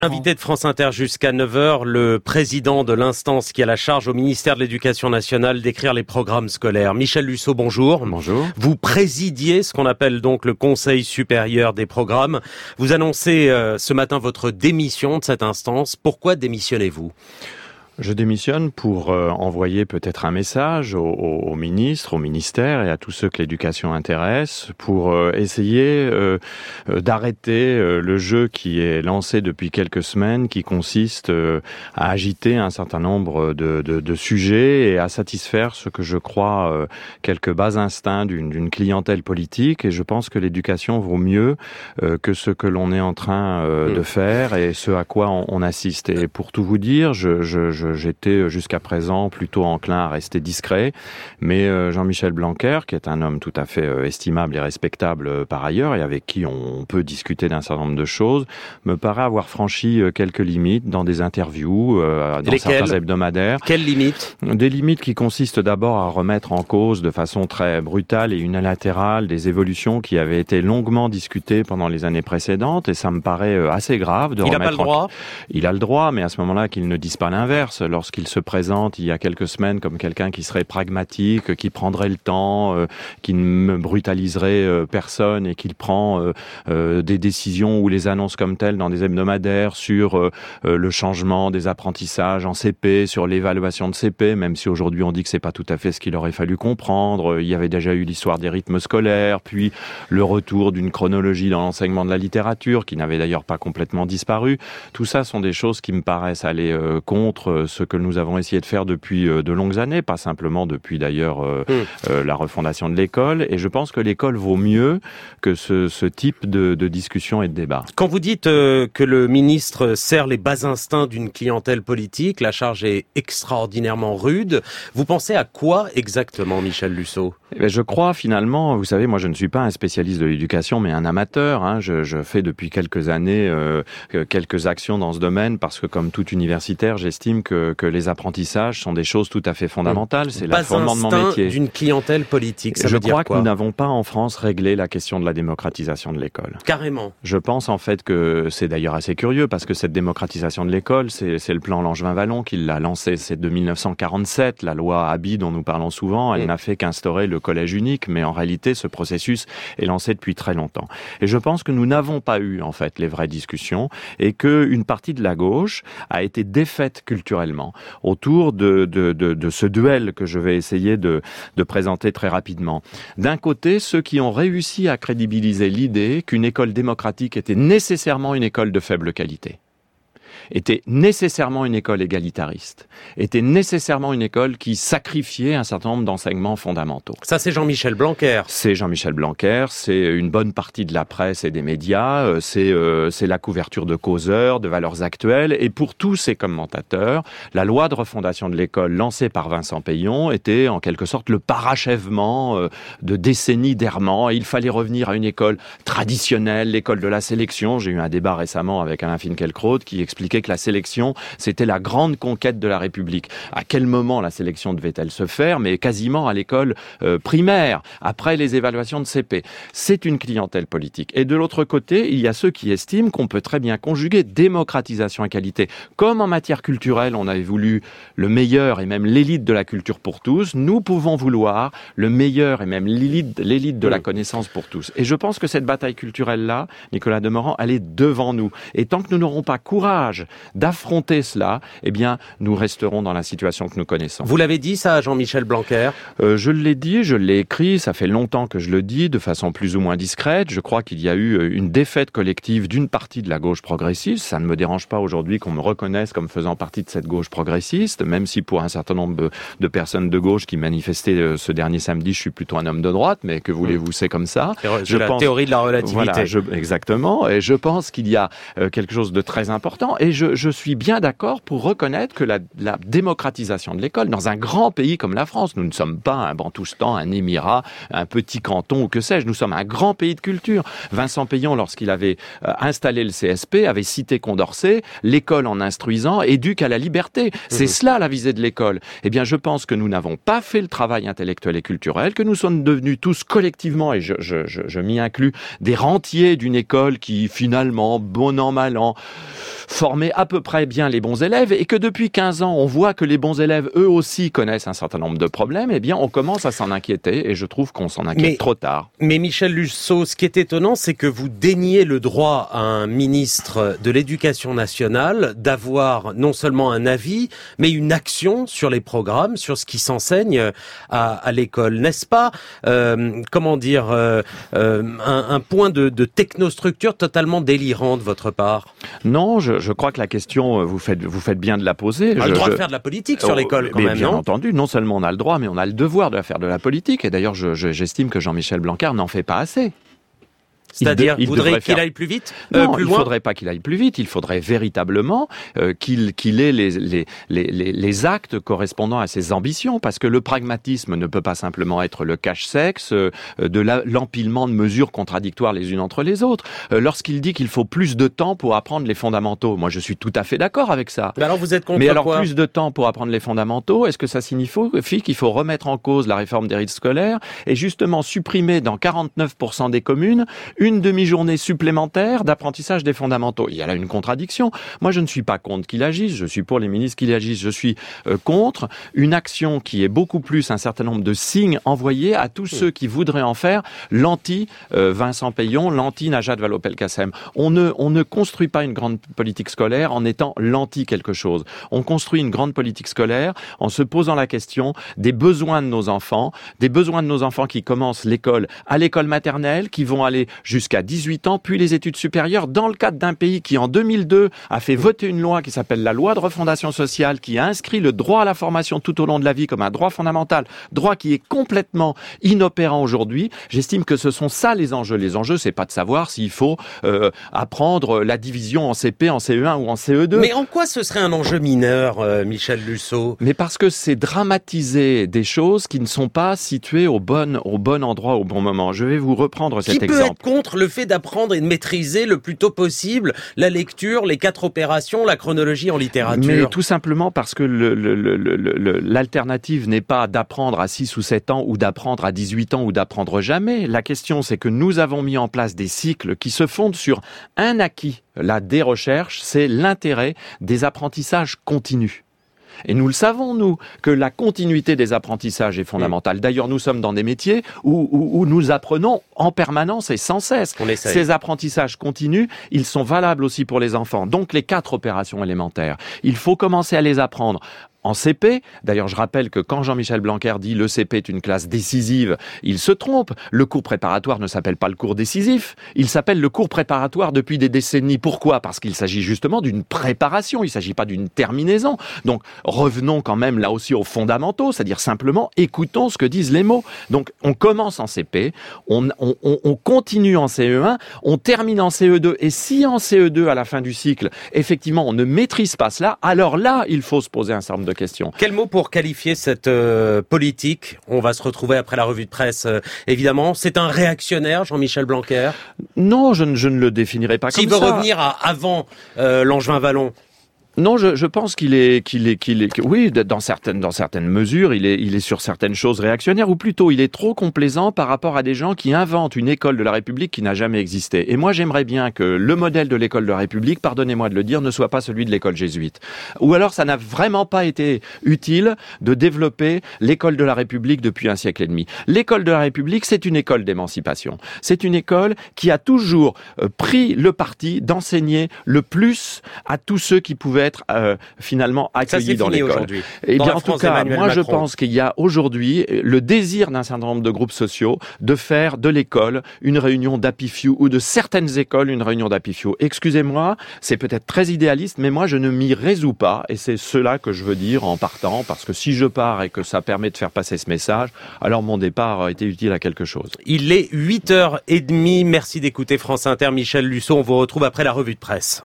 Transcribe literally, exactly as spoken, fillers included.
Invité de France Inter jusqu'à neuf heures, le président de l'instance qui a la charge au ministère de l'Éducation nationale d'écrire les programmes scolaires. Michel Lusseau, bonjour. Bonjour. Vous présidiez ce qu'on appelle donc le Conseil supérieur des programmes. Vous annoncez euh, ce matin votre démission de cette instance. Pourquoi démissionnez-vous ? Je démissionne pour euh, envoyer peut-être un message aux, aux ministres, au ministère et à tous ceux que l'éducation intéresse pour euh, essayer euh, euh, d'arrêter euh, le jeu qui est lancé depuis quelques semaines, qui consiste euh, à agiter un certain nombre de, de, de sujets et à satisfaire ce que je crois euh, quelques bas instincts d'une, d'une clientèle politique. Et je pense que l'éducation vaut mieux euh, que ce que l'on est en train euh, de faire et ce à quoi on, on assiste. Et pour tout vous dire, je, je, je J'étais jusqu'à présent plutôt enclin à rester discret, mais Jean-Michel Blanquer, qui est un homme tout à fait estimable et respectable par ailleurs, et avec qui on peut discuter d'un certain nombre de choses, me paraît avoir franchi quelques limites dans des interviews, dans Lesquelles certains hebdomadaires. Quelles limites ? Des limites qui consistent d'abord à remettre en cause de façon très brutale et unilatérale des évolutions qui avaient été longuement discutées pendant les années précédentes, et ça me paraît assez grave de Il remettre... Il n'a pas le droit ? En... Il a le droit, mais à ce moment-là, qu'il ne dise pas l'inverse. Lorsqu'il se présente il y a quelques semaines comme quelqu'un qui serait pragmatique, qui prendrait le temps, euh, qui ne brutaliserait euh, personne et qui prend euh, euh, des décisions ou les annonce comme telles dans des hebdomadaires sur euh, euh, le changement des apprentissages en C P, sur l'évaluation de C P, même si aujourd'hui on dit que c'est pas tout à fait ce qu'il aurait fallu comprendre. Il y avait déjà eu l'histoire des rythmes scolaires, puis le retour d'une chronologie dans l'enseignement de la littérature qui n'avait d'ailleurs pas complètement disparu. Tout ça sont des choses qui me paraissent aller euh, contre ce que nous avons essayé de faire depuis de longues années, pas simplement depuis d'ailleurs euh, mmh. euh, la refondation de l'école. Et je pense que l'école vaut mieux que ce, ce type de, de discussion et de débat. Quand vous dites euh, que le ministre sert les bas instincts d'une clientèle politique, la charge est extraordinairement rude. Vous pensez à quoi exactement, Michel Lusseau ? Eh bien, je crois finalement, vous savez, moi je ne suis pas un spécialiste de l'éducation, mais un amateur. Hein. Je, je fais depuis quelques années euh, quelques actions dans ce domaine parce que, comme tout universitaire, j'estime que que les apprentissages sont des choses tout à fait fondamentales. C'est le fondement de mon métier. D'une clientèle politique, ça Je veut dire crois quoi ? que nous n'avons pas en France réglé la question de la démocratisation de l'école. Carrément. Je pense en fait que c'est d'ailleurs assez curieux parce que cette démocratisation de l'école, c'est, c'est le plan Langevin-Wallon qui l'a lancé. C'est de dix-neuf cent quarante-sept, la loi Haby dont nous parlons souvent. Elle mmh. n'a fait qu'instaurer le collège unique, mais en réalité, ce processus est lancé depuis très longtemps. Et je pense que nous n'avons pas eu en fait les vraies discussions et qu'une partie de la gauche a été défaite culturellement autour de, de, de, de ce duel que je vais essayer de, de présenter très rapidement. D'un côté, ceux qui ont réussi à crédibiliser l'idée qu'une école démocratique était nécessairement une école de faible qualité, était nécessairement une école égalitariste, était nécessairement une école qui sacrifiait un certain nombre d'enseignements fondamentaux. Ça, c'est Jean-Michel Blanquer. C'est Jean-Michel Blanquer, c'est une bonne partie de la presse et des médias, c'est, euh, c'est la couverture de Causeur, de Valeurs Actuelles, et pour tous ces commentateurs, la loi de refondation de l'école lancée par Vincent Peillon était en quelque sorte le parachèvement euh, de décennies d'errements. Il fallait revenir à une école traditionnelle, l'école de la sélection. J'ai eu un débat récemment avec Alain Finkielkraut qui expliquait que la sélection, c'était la grande conquête de la République. À quel moment la sélection devait-elle se faire ? Mais quasiment à l'école euh, primaire, après les évaluations de C P. C'est une clientèle politique. Et de l'autre côté, il y a ceux qui estiment qu'on peut très bien conjuguer démocratisation et qualité. Comme en matière culturelle, on avait voulu le meilleur et même l'élite de la culture pour tous, nous pouvons vouloir le meilleur et même l'élite, l'élite de la connaissance pour tous. Et je pense que cette bataille culturelle-là, Nicolas Demorand, elle est devant nous. Et tant que nous n'aurons pas courage d'affronter cela, eh bien, nous resterons dans la situation que nous connaissons. Vous l'avez dit ça à Jean-Michel Blanquer ? euh, Je l'ai dit, je l'ai écrit, ça fait longtemps que je le dis, de façon plus ou moins discrète. Je crois qu'il y a eu une défaite collective d'une partie de la gauche progressiste. Ça ne me dérange pas aujourd'hui qu'on me reconnaisse comme faisant partie de cette gauche progressiste, même si pour un certain nombre de personnes de gauche qui manifestaient ce dernier samedi, je suis plutôt un homme de droite, mais que voulez-vous, c'est comme ça. C'est je la pense, théorie de la relativité. Voilà, je, exactement. Et je pense qu'il y a quelque chose de très important. Et je, je suis bien d'accord pour reconnaître que la, la démocratisation de l'école, dans un grand pays comme la France, nous ne sommes pas un Bantoustan, un émirat, un petit canton ou que sais-je, nous sommes un grand pays de culture. Vincent Peillon, lorsqu'il avait euh, installé le C S P, avait cité Condorcet, l'école en instruisant éduque à la liberté. C'est mmh. cela la visée de l'école. Eh bien, je pense que nous n'avons pas fait le travail intellectuel et culturel, que nous sommes devenus tous collectivement, et je, je, je, je m'y inclus, des rentiers d'une école qui, finalement, bon an, mal an, forme former à peu près bien les bons élèves et que depuis quinze ans, on voit que les bons élèves, eux aussi, connaissent un certain nombre de problèmes, eh bien, on commence à s'en inquiéter et je trouve qu'on s'en inquiète mais, trop tard. Mais Michel Lusseau, ce qui est étonnant, c'est que vous déniez le droit à un ministre de l'Éducation nationale d'avoir non seulement un avis, mais une action sur les programmes, sur ce qui s'enseigne à, à l'école, n'est-ce pas euh, comment dire, euh, euh, un, un point de, de technostructure totalement délirant de votre part? Non, je, je crois que la question, vous faites, vous faites bien de la poser. On a je, le droit je... de faire de la politique sur oh, l'école quand mais même, bien non entendu, non seulement on a le droit, mais on a le devoir de faire de la politique. Et d'ailleurs, je, je, j'estime que Jean-Michel Blanquer n'en fait pas assez. C'est-à-dire, vous voudriez qu'il aille plus vite, euh, Non, plus il loin. ne faudrait pas qu'il aille plus vite. Il faudrait véritablement euh, qu'il qu'il ait les, les, les, les actes correspondant à ses ambitions, parce que le pragmatisme ne peut pas simplement être le cache-sexe euh, de la, l'empilement de mesures contradictoires les unes entre les autres. Euh, lorsqu'il dit qu'il faut plus de temps pour apprendre les fondamentaux, moi je suis tout à fait d'accord avec ça. Mais alors vous êtes contre Mais alors quoi plus de temps pour apprendre les fondamentaux, est-ce que ça signifie qu'il faut remettre en cause la réforme des rites scolaires et justement supprimer dans quarante-neuf pour cent des communes une demi-journée supplémentaire d'apprentissage des fondamentaux? Il y a là une contradiction. Moi, je ne suis pas contre qu'il agisse, je suis pour les ministres qui agissent, je suis euh, contre une action qui est beaucoup plus un certain nombre de signes envoyés à tous ceux qui voudraient en faire l'anti-Vincent euh, Peillon, l'anti-Najat Vallaud-Belkacem. On ne, on ne construit pas une grande politique scolaire en étant l'anti quelque chose. On construit une grande politique scolaire en se posant la question des besoins de nos enfants, des besoins de nos enfants qui commencent l'école à l'école maternelle, qui vont aller jusqu'à dix-huit ans, puis les études supérieures, dans le cadre d'un pays qui, en deux mille deux, a fait voter une loi qui s'appelle la loi de refondation sociale, qui a inscrit le droit à la formation tout au long de la vie comme un droit fondamental, droit qui est complètement inopérant aujourd'hui. J'estime que ce sont ça les enjeux. Les enjeux, c'est pas de savoir s'il faut euh, apprendre la division en C P, en C E un ou en C E deux. Mais en quoi ce serait un enjeu mineur, euh, Michel Lusseau? Mais parce que c'est dramatiser des choses qui ne sont pas situées au bon, au bon endroit, au bon moment. Je vais vous reprendre cet qui exemple. Peut être contre le fait d'apprendre et de maîtriser le plus tôt possible la lecture, les quatre opérations, la chronologie en littérature? Mais tout simplement parce que le, le, le, le, l'alternative n'est pas d'apprendre à six ou sept ans ou d'apprendre à dix-huit ans ou d'apprendre jamais. La question, c'est que nous avons mis en place des cycles qui se fondent sur un acquis. Là, des recherches, c'est l'intérêt des apprentissages continus. Et nous le savons, nous, que la continuité des apprentissages est fondamentale. D'ailleurs, nous sommes dans des métiers où, où, où nous apprenons en permanence et sans cesse. Ces apprentissages continus, ils sont valables aussi pour les enfants. Donc, les quatre opérations élémentaires, il faut commencer à les apprendre en C P. D'ailleurs, je rappelle que quand Jean-Michel Blanquer dit le C P est une classe décisive, il se trompe. Le cours préparatoire ne s'appelle pas le cours décisif. Il s'appelle le cours préparatoire depuis des décennies. Pourquoi? Parce qu'il s'agit justement d'une préparation. Il ne s'agit pas d'une terminaison. Donc, revenons quand même là aussi aux fondamentaux, c'est-à-dire simplement écoutons ce que disent les mots. Donc, on commence en C P, on, on, on continue en C E un, on termine en C E deux. Et si en C E deux, à la fin du cycle, effectivement, on ne maîtrise pas cela, alors là, il faut se poser un certain nombre de questions. Quel mot pour qualifier cette euh, politique? On va se retrouver après la revue de presse, euh, évidemment. C'est un réactionnaire, Jean-Michel Blanquer? Non, je ne, je ne le définirai pas comme ça. S'il veut revenir à avant euh, Langevin Wallon? Non, je, je pense qu'il est, qu'il est, qu'il est, oui, dans certaines, dans certaines mesures, il est, il est sur certaines choses réactionnaire, ou plutôt, il est trop complaisant par rapport à des gens qui inventent une école de la République qui n'a jamais existé. Et moi, j'aimerais bien que le modèle de l'école de la République, pardonnez-moi de le dire, ne soit pas celui de l'école jésuite. Ou alors, ça n'a vraiment pas été utile de développer l'école de la République depuis un siècle et demi. L'école de la République, c'est une école d'émancipation. C'est une école qui a toujours pris le parti d'enseigner le plus à tous ceux qui pouvaient être euh, finalement accueillis dans l'école. Et bien en tout cas, moi je pense qu'il y a aujourd'hui le désir d'un certain nombre de groupes sociaux de faire de l'école une réunion d'Happy Few ou de certaines écoles une réunion d'Happy Few. Excusez-moi, c'est peut-être très idéaliste, mais moi je ne m'y résous pas et c'est cela que je veux dire en partant, parce que si je pars et que ça permet de faire passer ce message, alors mon départ a été utile à quelque chose. Il est huit heures trente. Merci d'écouter France Inter. Michel Lusseau, on vous retrouve après la revue de presse.